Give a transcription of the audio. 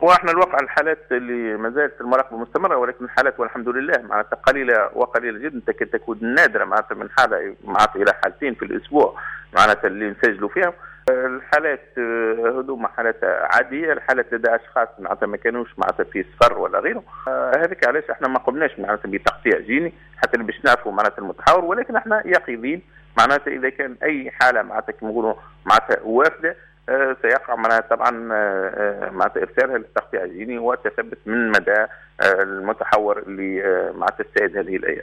واحنا الواقع الحالات اللي ما زالت المراقبه مستمره، ولكن الحالات والحمد لله معناتها قليله وقليله جدا، تكاد تكون نادره معناتها من حاله معناتها الى حالتين في الاسبوع معناتها اللي نسجلوا فيهم. الحالات هذوما حالات عاديه، الحالات لدى اشخاص معناتها ما كانوش معناتها في سفر ولا غيره. هذاك علاش احنا ما قمناش معناتها بتقطيع جيني حتى باش نعرفوا معناتها المتحور، ولكن احنا يقظين معناتها اذا كان اي حاله معناتها كما نقولوا معناتها وافده سيقع معناتها طبعا معناتها ارسالها للتقطيع الجيني وتثبت من مدى المتحور اللي معناتها السائد هذه الايام.